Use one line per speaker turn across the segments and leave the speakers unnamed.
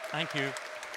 Thank you.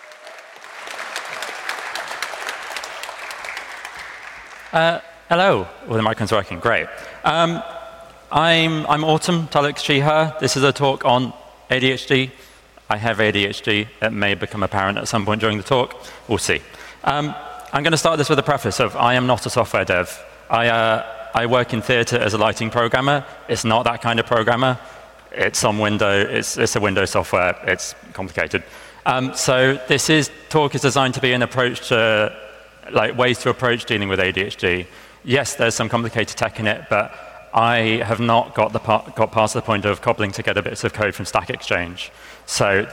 Hello. Well, the microphone's working. Great. I'm Autumn Tulloch-Sheeher. This is a talk on ADHD. I have ADHD. It may become apparent at some point during the talk. We'll see. I'm going to start this with a preface of I am not a software dev. I work in theatre as a lighting programmer. It's not that kind of programmer. It's on Windows. It's a Windows software. It's complicated. So this talk is designed to be an approach to ways to approach dealing with ADHD. Yes, there's some complicated tech in it, but I have not got past the point of cobbling together bits of code from Stack Exchange. So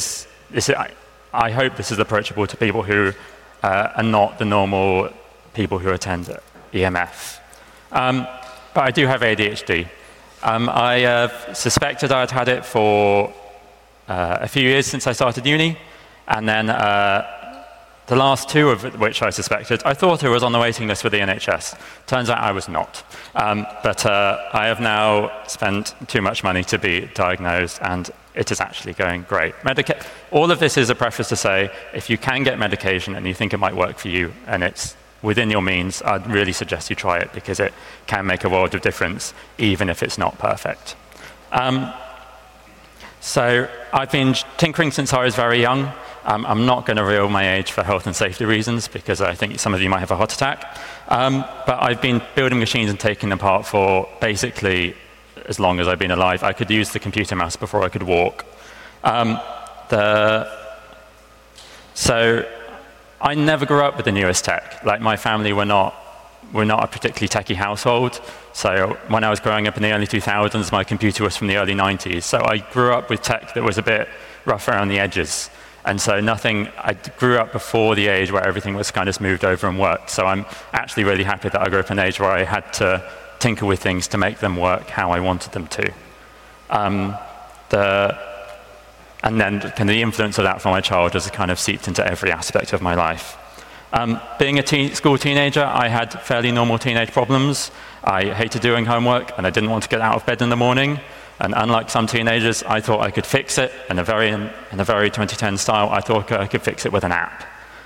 I hope this is approachable to people who are not the normal people who attend EMF. But I do have ADHD. I suspected I'd had it for a few years since I started uni, and then the last two of which I suspected, I thought I was on the waiting list with the NHS. Turns out I was not. But I have now spent too much money to be diagnosed, and it is actually going great. All of this is a preface to say, if you can get medication and you think it might work for you, and it's within your means, I'd really suggest you try it, because it can make a world of difference, even if it's not perfect. So I've been tinkering since I was very young. I'm not going to reveal my age for health and safety reasons, because I think some of you might have a heart attack. But I've been building machines and taking them apart for basically as long as I've been alive. I could use the computer mouse before I could walk. So I never grew up with the newest tech. Like, my family we're not a particularly techie household. So when I was growing up in the early 2000s, my computer was from the early 90s. So I grew up with tech that was a bit rough around the edges. And so I grew up before the age where everything was kind of smoothed over and worked. So I'm actually really happy that I grew up in an age where I had to tinker with things to make them work how I wanted them to. And then kind of the influence of that from my childhood has kind of seeped into every aspect of my life. Being a school teenager, I had fairly normal teenage problems. I hated doing homework, and I didn't want to get out of bed in the morning. And unlike some teenagers, I thought I could fix it in a very 2010 style. I thought I could fix it with an app.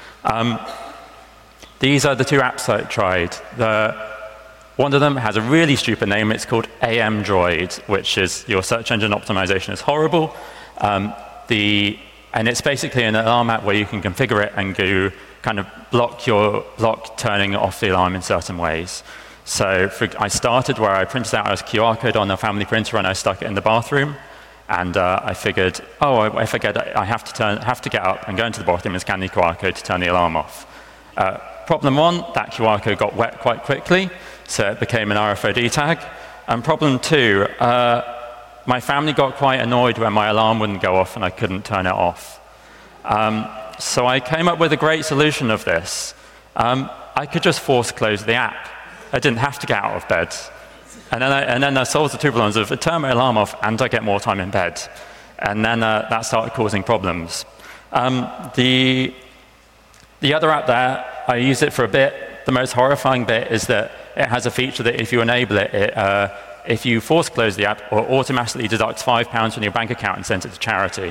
These are the two apps I tried. One of them has a really stupid name. It's called AM Droid, which is your search engine optimization is horrible. And it's basically an alarm app where you can configure it and go kind of block turning off the alarm in certain ways. So I started where I printed out a QR code on a family printer and I stuck it in the bathroom. And I figured, if I have to get up and go into the bathroom and scan the QR code to turn the alarm off. Problem one, that QR code got wet quite quickly, so it became an RFID tag. And problem two, my family got quite annoyed when my alarm wouldn't go off and I couldn't turn it off. So I came up with a great solution of this. I could just force close the app. I didn't have to get out of bed. And then that solves the two problems of I turn my alarm off and I get more time in bed. And then that started causing problems. The other app there, I used it for a bit. The most horrifying bit is that it has a feature that if you enable it, if you force close the app, it automatically deducts £5 from your bank account and sends it to charity.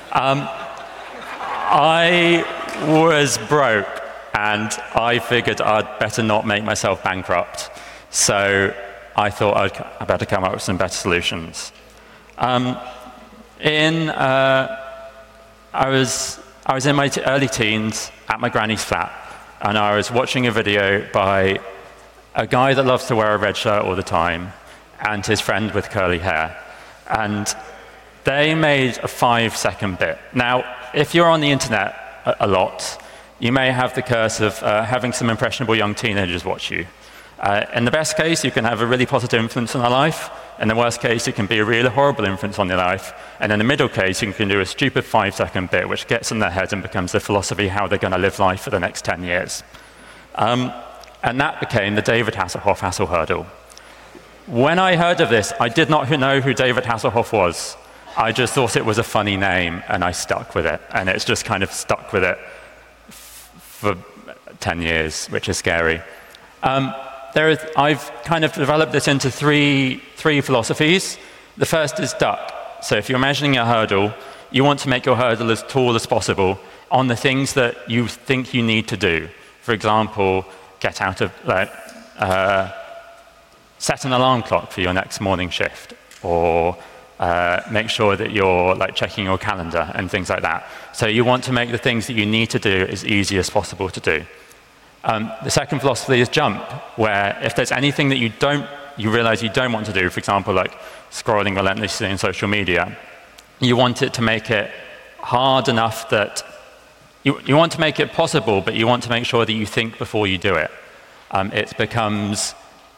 I was broke, and I figured I'd better not make myself bankrupt. So I thought I'd better come up with some better solutions. I was in my early teens at my granny's flat, and I was watching a video by a guy that loves to wear a red shirt all the time, and his friend with curly hair. And they made a 5-second bit. Now, if you're on the internet a lot, you may have the curse of having some impressionable young teenagers watch you. In the best case, you can have a really positive influence on their life. In the worst case, it can be a really horrible influence on their life. And in the middle case, you can do a stupid 5-second bit, which gets in their head and becomes the philosophy how they're going to live life for the next 10 years. And that became the David Hasselhoff Hassel Hurdle. When I heard of this, I did not know who David Hasselhoff was. I just thought it was a funny name, and I stuck with it. And it's just kind of stuck with it for 10 years, which is scary. I've kind of developed this into three philosophies. The first is duck. So if you're imagining a hurdle, you want to make your hurdle as tall as possible on the things that you think you need to do. For example, get out of, set an alarm clock for your next morning shift, or make sure that you're checking your calendar and things like that. So you want to make the things that you need to do as easy as possible to do. The second philosophy is jump, where if there's anything that you realize you don't want to do, for example, like scrolling relentlessly on social media, you want it to make it hard enough that you want to make it possible, but you want to make sure that you think before you do it. It becomes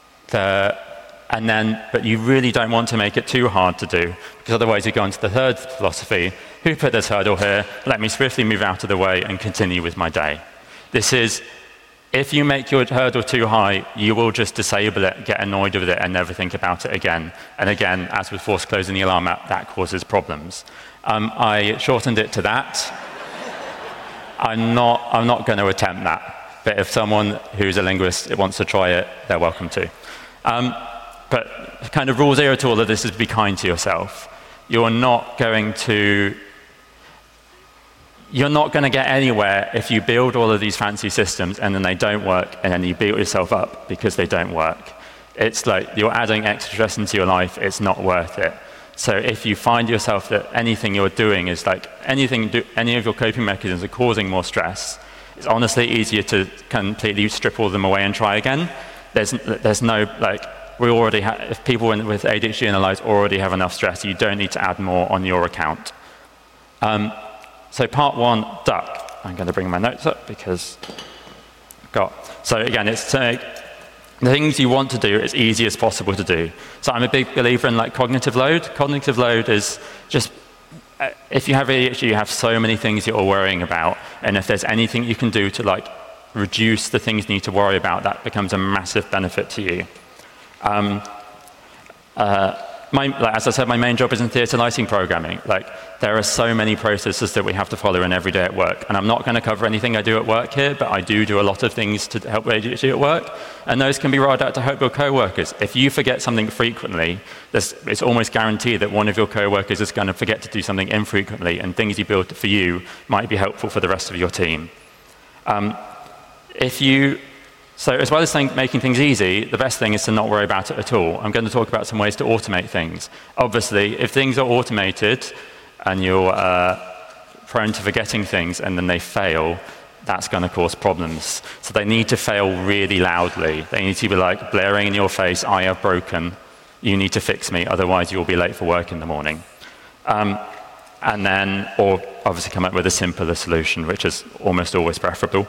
but you really don't want to make it too hard to do, because otherwise you go into the third philosophy: who put this hurdle here? Let me swiftly move out of the way and continue with my day. This is, if you make your hurdle too high, you will just disable it, get annoyed with it, and never think about it again. And again, as with force closing the alarm app, that causes problems. I shortened it to that. I'm not going to attempt that. But if someone who's a linguist wants to try it, they're welcome to. But kind of rule zero to all of this is be kind to yourself. You're not going to get anywhere if you build all of these fancy systems and then they don't work, and then you beat yourself up because they don't work. It's like you're adding extra stress into your life. It's not worth it. So if you find yourself that anything you're doing is any of your coping mechanisms are causing more stress, it's honestly easier to completely strip all of them away and try again. There's no, we already have, if people with ADHD in their lives already have enough stress, you don't need to add more on your account. So part one, duck. I'm going to bring my notes up because so again, it's to make the things you want to do as easy as possible to do. So I'm a big believer in cognitive load. Cognitive load is just, if you have ADHD, you have so many things you're worrying about, and if there's anything you can do to reduce the things you need to worry about, that becomes a massive benefit to you. As I said, my main job is in theatre lighting programming. There are so many processes that we have to follow in every day at work. And I'm not going to cover anything I do at work here, but I do a lot of things to help ADHD at work. And those can be rolled out to help your co-workers. If you forget something frequently, it's almost guaranteed that one of your co-workers is going to forget to do something infrequently, and things you build for you might be helpful for the rest of your team. So as well as making things easy, the best thing is to not worry about it at all. I'm going to talk about some ways to automate things. Obviously, if things are automated and you're prone to forgetting things and then they fail, that's going to cause problems. So they need to fail really loudly. They need to be blaring in your face, I have broken, you need to fix me, otherwise you'll be late for work in the morning. Or obviously come up with a simpler solution, which is almost always preferable.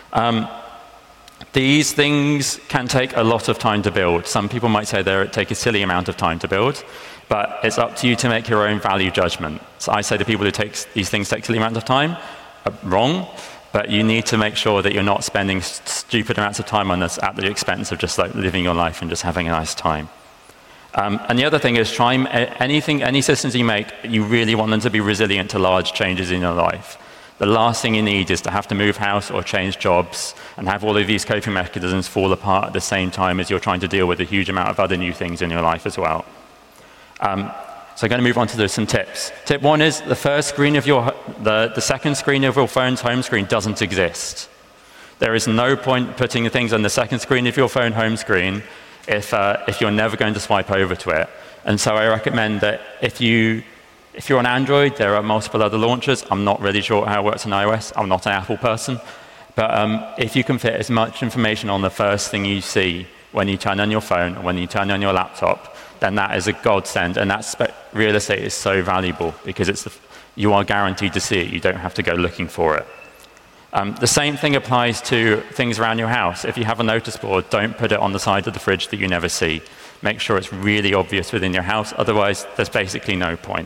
These things can take a lot of time to build. Some people might say they take a silly amount of time to build, but it's up to you to make your own value judgment. So I say to people who these things take a silly amount of time, wrong, but you need to make sure that you're not spending stupid amounts of time on this at the expense of just living your life and just having a nice time. And the other thing is try any systems you make, you really want them to be resilient to large changes in your life. The last thing you need is to have to move house or change jobs and have all of these coping mechanisms fall apart at the same time as you're trying to deal with a huge amount of other new things in your life as well. So I'm going to move on to some tips. Tip one is the second screen of your phone's home screen doesn't exist. There is no point putting things on the second screen of your phone home screen if you're never going to swipe over to it. And so I recommend that if you're on Android, there are multiple other launchers. I'm not really sure how it works on iOS. I'm not an Apple person. But if you can fit as much information on the first thing you see when you turn on your phone or when you turn on your laptop, then that is a godsend. And real estate is so valuable because you are guaranteed to see it. You don't have to go looking for it. The same thing applies to things around your house. If you have a notice board, don't put it on the side of the fridge that you never see. Make sure it's really obvious within your house. Otherwise, there's basically no point.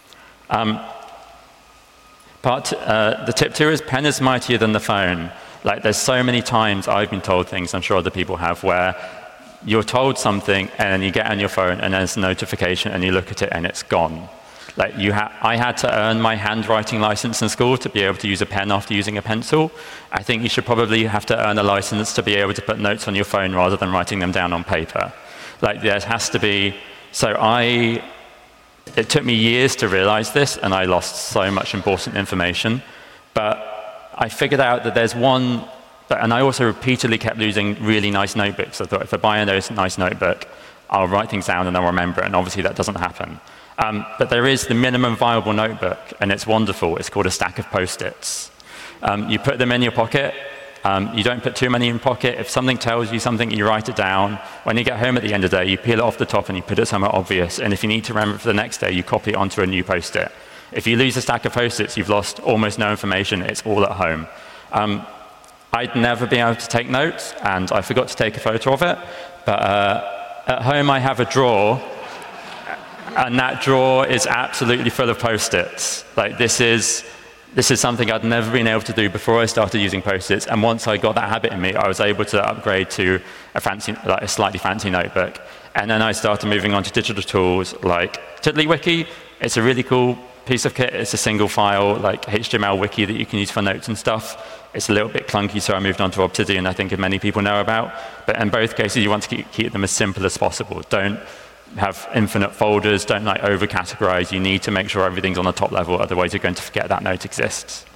The tip two is pen is mightier than the phone. There's so many times I've been told things, I'm sure other people have, where you're told something and then you get on your phone and there's a notification and you look at it and it's gone. I had to earn my handwriting license in school to be able to use a pen after using a pencil. I think you should probably have to earn a license to be able to put notes on your phone rather than writing them down on paper. There has to be, so It took me years to realize this, and I lost so much important information. But I figured out that there's one, and I also repeatedly kept losing really nice notebooks. I thought, if I buy a nice notebook, I'll write things down and I'll remember it, and obviously that doesn't happen. But there is the minimum viable notebook, and it's wonderful. It's called a stack of Post-its. You put them in your pocket. You don't put too many in your pocket. If something tells you something, you write it down. When you get home at the end of the day, you peel it off the top and you put it somewhere obvious. And if you need to remember it for the next day, you copy it onto a new Post-it. If you lose a stack of Post-its, you've lost almost no information. It's all at home. I'd never been able to take notes, and I forgot to take a photo of it. But at home, I have a drawer, and that drawer is absolutely full of Post-its. Like, this is something I'd never been able to do before I started using Post-its, and once I got that habit in me, I was able to upgrade to a slightly fancy notebook. And then I started moving on to digital tools like TiddlyWiki. It's a really cool piece of kit. It's a single file, like HTML wiki that you can use for notes and stuff. It's a little bit clunky, so I moved on to Obsidian, I think many people know about. But in both cases, you want to keep them as simple as possible. Don't have infinite folders, don't over-categorize. You need to make sure everything's on the top level, otherwise you're going to forget that note exists.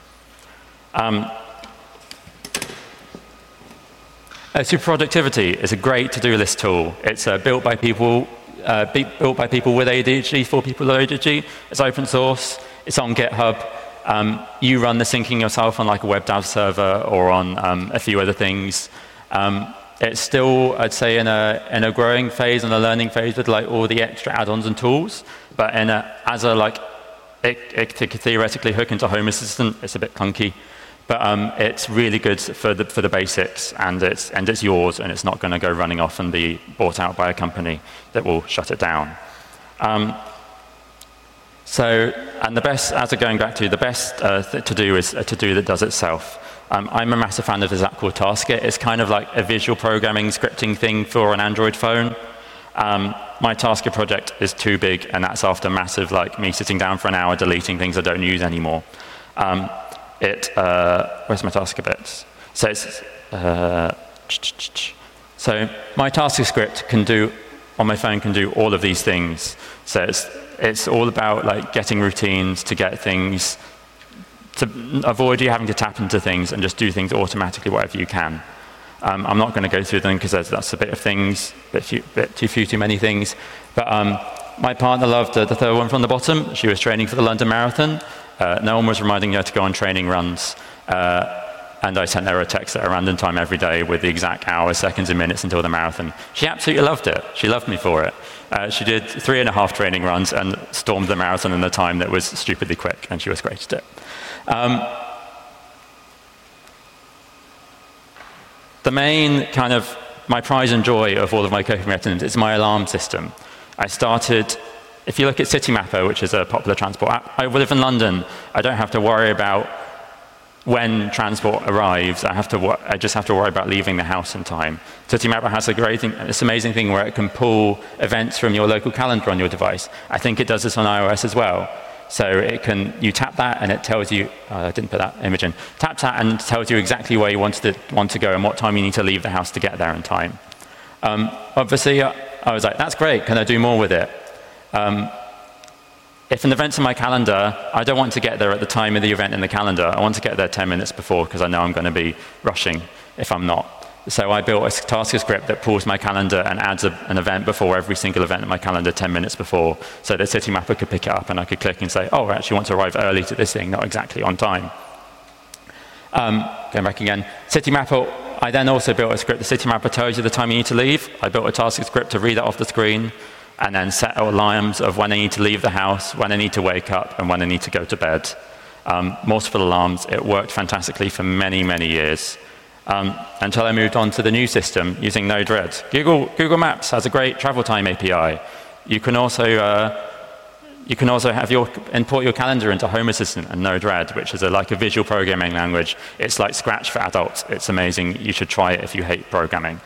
Super Productivity is a great to-do list tool. It's built by people with ADHD, for people with ADHD. It's open source. It's on GitHub. You run the syncing yourself on like a web dev server or on a few other things. It's still, I'd say, in a growing phase and a learning phase with like all the extra add-ons and tools. But it could theoretically hook into Home Assistant. It's a bit clunky, but it's really good for the basics, and it's yours, and it's not going to go running off and be bought out by a company that will shut it down. The best, as I'm going back to, the best to do is a to-do that does itself. I'm a massive fan of this app called Taskit. It's kind of like a visual programming scripting thing for an Android phone. My Taskit project is too big, and that's after massive, like me sitting down for an hour deleting things I don't use anymore. Where's my Taskit bits? So my Taskit script on my phone can do all of these things. So it's all about like getting routines to get things, to avoid you having to tap into things and just do things automatically wherever you can. I'm not going to go through them because that's a bit of things, bit too many things. But my partner loved the third one from the bottom. She was training for the London Marathon. No one was reminding her to go on training runs. And I sent her a text at a random time every day with the exact hours, seconds, and minutes until the marathon. She absolutely loved it. She loved me for it. She did 3.5 training runs and stormed the marathon in a time that was stupidly quick, and she was great at it. The main kind of my pride and joy of all of my coping mechanisms is my alarm system. If you look at Citymapper, which is a popular transport app, I live in London. I don't have to worry about when transport arrives. I just have to worry about leaving the house in time. Citymapper has this amazing thing where it can pull events from your local calendar on your device. I think it does this on iOS as well. So you tap that and it tells you, I didn't put that image in, tap that and tells you exactly where you want to go and what time you need to leave the house to get there in time. Obviously, I was like, that's great, can I do more with it? If an event's in my calendar, I don't want to get there at the time of the event in the calendar. I want to get there 10 minutes before because I know I'm going to be rushing if I'm not. So I built a Taskit script that pulls my calendar and adds an event before every single event in my calendar 10 minutes before, so that Citymapper could pick it up and I could click and say, oh, I actually want to arrive early to this thing, not exactly on time. Going back again, Citymapper, I then also built a script. The Citymapper tells you the time you need to leave. I built a Taskit script to read that off the screen and then set alarms of when I need to leave the house, when I need to wake up, and when I need to go to bed. Multiple alarms. It worked fantastically for many, many years. Until I moved on to the new system using Node-RED. Google Maps has a great travel time API. You can also import your calendar into Home Assistant and Node-RED, which is like a visual programming language. It's like Scratch for adults. It's amazing. You should try it if you hate programming.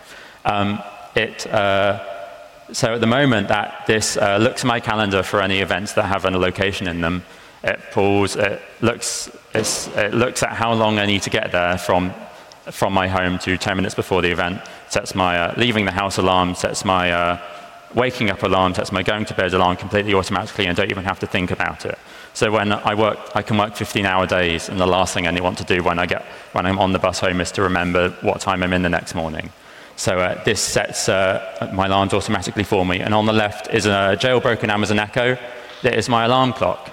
So at the moment, this looks at my calendar for any events that have a location in them. It looks at how long I need to get there from my home to 10 minutes before the event, sets my leaving the house alarm, sets my waking up alarm sets my going to bed alarm completely automatically and don't even have to think about it. So when I work, I can work 15-hour days, and the last thing I want to do when I'm on the bus home is to remember what time I'm in the next morning. So this sets my alarms automatically for me. And on the left is a jailbroken Amazon Echo. That is my alarm clock.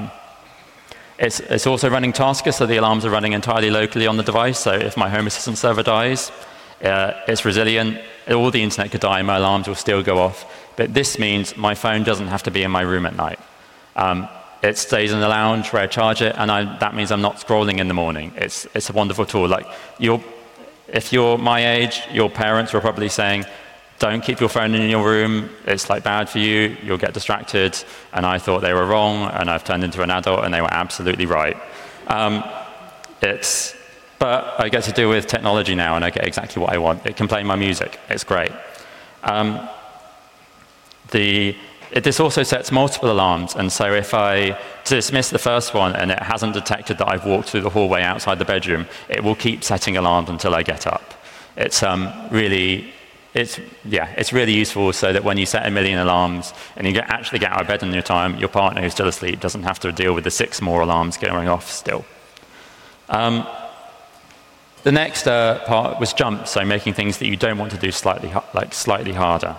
It's also running Tasker, so the alarms are running entirely locally on the device. So if my Home Assistant server dies, it's resilient. All the internet could die, my alarms will still go off. But this means my phone doesn't have to be in my room at night. It stays in the lounge where I charge it, and that means I'm not scrolling in the morning. It's a wonderful tool. Like if you're my age, your parents were probably saying, don't keep your phone in your room, it's like bad for you, you'll get distracted. And I thought they were wrong, and I've turned into an adult, and they were absolutely right. But I get to deal with technology now, and I get exactly what I want. It can play my music, it's great. This also sets multiple alarms, and so if I dismiss the first one and it hasn't detected that I've walked through the hallway outside the bedroom, it will keep setting alarms until I get up. It's really useful so that when you set 1 million alarms and you actually get out of bed in your time, your partner who's still asleep doesn't have to deal with the 6 more alarms going off still. The next part was jump, so making things that you don't want to do slightly harder.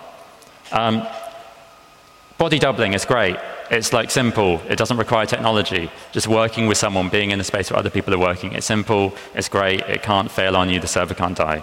Body doubling is great. It's like simple. It doesn't require technology. Just working with someone, being in a space where other people are working. It's simple. It's great. It can't fail on you. The server can't die.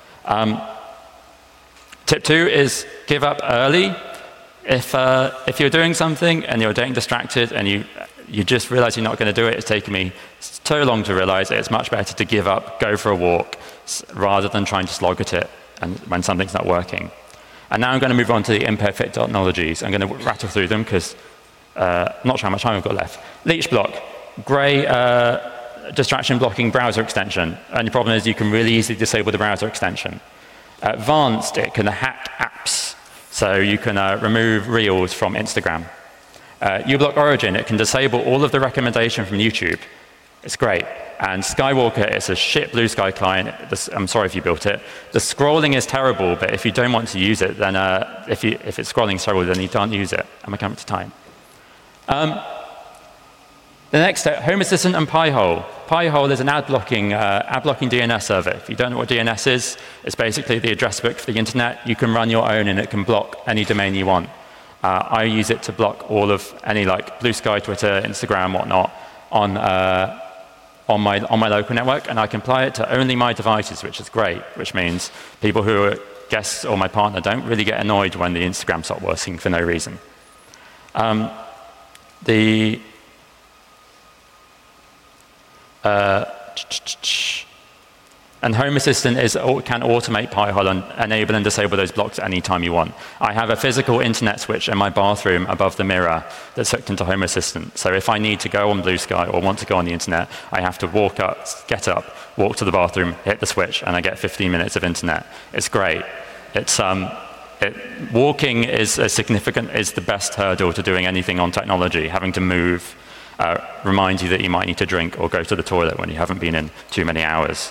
Tip 2 is give up early. If you're doing something and you're getting distracted and you just realize you're not going to do it, it's taken me so long to realize it. It's much better to give up, go for a walk, rather than trying to slog at it when something's not working. And now I'm going to move on to the imperfect technologies. I'm going to rattle through them because I'm not sure how much time I've got left. Leechblock, grey distraction blocking browser extension. Only problem is you can really easily disable the browser extension. Advanced, it can hack apps. So you can remove Reels from Instagram. uBlock Origin, it can disable all of the recommendation from YouTube. It's great. And Skywalker, it's a shit Blue Sky client. I'm sorry if you built it. The scrolling is terrible, but if you don't want to use it, then if it's scrolling terrible, then you can't use it. And we're coming to time. The next step, Home Assistant and Pi-hole. Pi-hole is an ad-blocking DNS server. If you don't know what DNS is, it's basically the address book for the internet. You can run your own, and it can block any domain you want. I use it to block all of any like Blue Sky, Twitter, Instagram, whatnot on my local network, and I can apply it to only my devices, which is great, which means people who are guests or my partner don't really get annoyed when the Instagram stops working for no reason. And Home Assistant can automate Pi-hole and enable and disable those blocks at any time you want. I have a physical internet switch in my bathroom above the mirror that's hooked into Home Assistant. So if I need to go on Blue Sky or want to go on the internet, I have to get up, walk to the bathroom, hit the switch, and I get 15 minutes of internet. It's great. Walking is the best hurdle to doing anything on technology. Having to move reminds you that you might need to drink or go to the toilet when you haven't been in too many hours.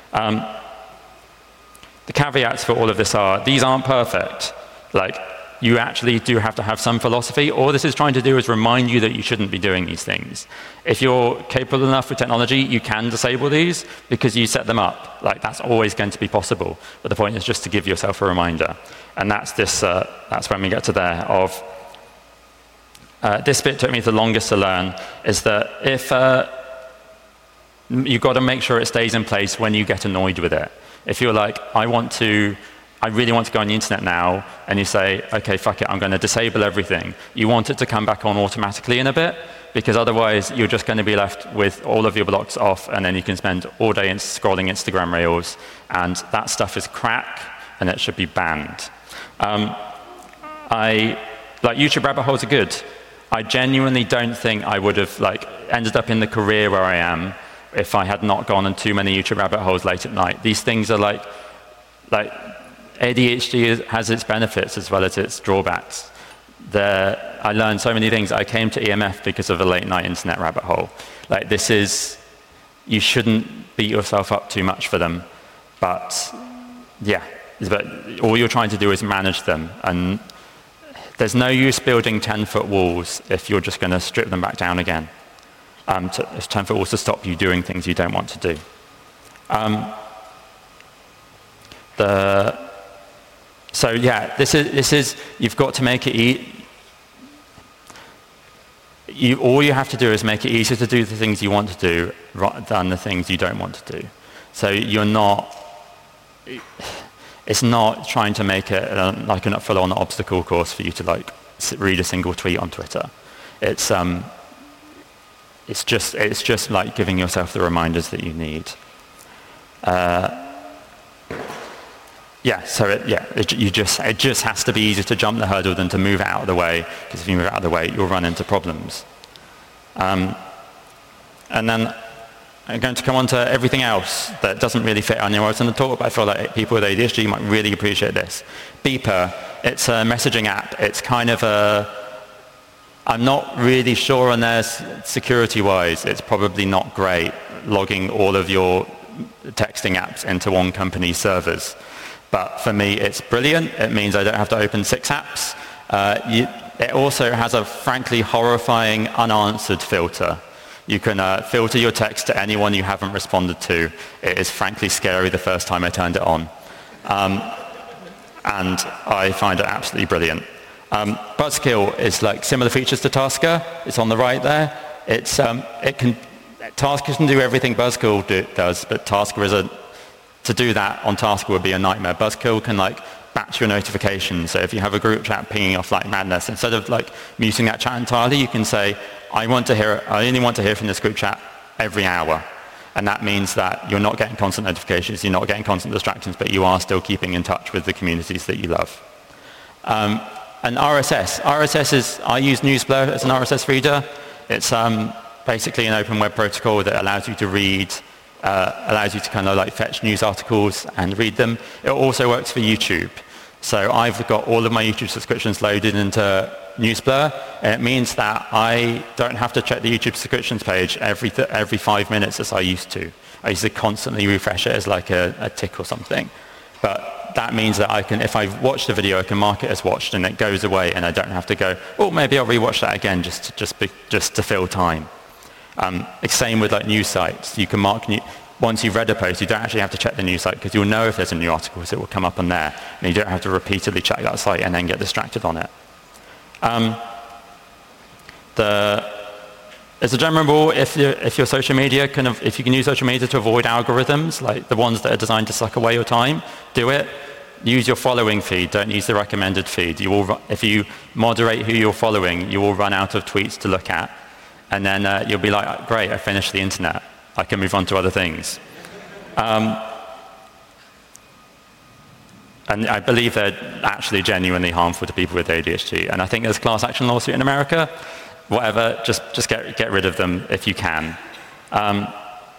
The caveats for all of this are, these aren't perfect. Like, you actually do have to have some philosophy. All this is trying to do is remind you that you shouldn't be doing these things. If you're capable enough with technology, you can disable these because you set them up. Like, that's always going to be possible. But the point is just to give yourself a reminder. And that's when we get to there of, this bit took me the longest to learn, is that if you've got to make sure it stays in place when you get annoyed with it. If you're like, I really want to go on the internet now, and you say, okay, fuck it, I'm going to disable everything. You want it to come back on automatically in a bit, because otherwise you're just going to be left with all of your blocks off, and then you can spend all day scrolling Instagram Reels, and that stuff is crack, and it should be banned. YouTube rabbit holes are good. I genuinely don't think I would have ended up in the career where I am if I had not gone on too many YouTube rabbit holes late at night. These things are like ADHD has its benefits as well as its drawbacks. I learned so many things. I came to EMF because of a late night internet rabbit hole. You shouldn't beat yourself up too much for them, but all you're trying to do is manage them. And There's no use building 10-foot walls if you're just going to strip them back down again. 10-foot walls to stop you doing things you don't want to do. So yeah, this is you've got to make it all you have to do is make it easier to do the things you want to do rather than the things you don't want to do. So it's not trying to make it like a full-on obstacle course for you to like read a single tweet on Twitter. It's just like giving yourself the reminders that you need. It just has to be easier to jump the hurdle than to move it out of the way, because if you move it out of the way, you'll run into problems. And then I'm going to come on to everything else that doesn't really fit on your words in the talk, but I feel like people with ADHD might really appreciate this. Beeper, it's a messaging app. It's kind of I'm not really sure on there security-wise. It's probably not great logging all of your texting apps into one company's servers. But for me, it's brilliant. It means I don't have to open 6 apps. It also has a frankly horrifying unanswered filter. You can filter your text to anyone you haven't responded to. It is frankly scary the first time I turned it on. And I find it absolutely brilliant. Buzzkill is like similar features to Tasker. It's on the right there. Tasker can do everything Buzzkill does, but Tasker to do that on Tasker would be a nightmare. Buzzkill can like batch your notifications. So if you have a group chat pinging off like madness, instead of like muting that chat entirely, you can say, I only want to hear from this group chat every hour. And that means that you're not getting constant notifications, you're not getting constant distractions, but you are still keeping in touch with the communities that you love. And RSS. I use Newsblur as an RSS reader. It's basically an open web protocol that allows you to read, allows you to kind of like fetch news articles and read them. It also works for YouTube. So I've got all of my YouTube subscriptions loaded into Newsblur, and it means that I don't have to check the YouTube subscriptions page every 5 minutes as I used to. I used to constantly refresh it as like a tick or something. But that means that I can, if I've watched a video, I can mark it as watched, and it goes away, and I don't have to go, oh, maybe I'll rewatch that again just to fill time. Same with like news sites. You can mark once you've read a post, you don't actually have to check the news site because you'll know if there's a new article, so it will come up on there, and you don't have to repeatedly check that site and then get distracted on it. As a general rule, if your social media if you can use social media to avoid algorithms, like the ones that are designed to suck away your time, do it. Use your following feed. Don't use the recommended feed. If you moderate who you're following, you will run out of tweets to look at, and then you'll be like, great, I finished the internet. I can move on to other things. And I believe they're actually genuinely harmful to people with ADHD. And I think there's a class action lawsuit in America. Whatever, just get rid of them if you can. And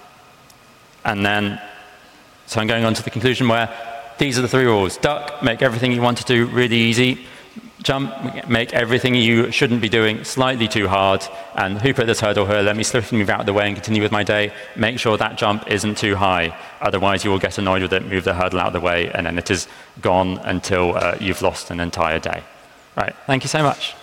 then, so I'm going on to the conclusion where these are the 3 rules. Duck, make everything you want to do really easy. Jump, make everything you shouldn't be doing slightly too hard. And who put this hurdle here? Let me swiftly move out of the way and continue with my day. Make sure that jump isn't too high. Otherwise, you will get annoyed with it, move the hurdle out of the way, and then it is gone until you've lost an entire day. Right, thank you so much.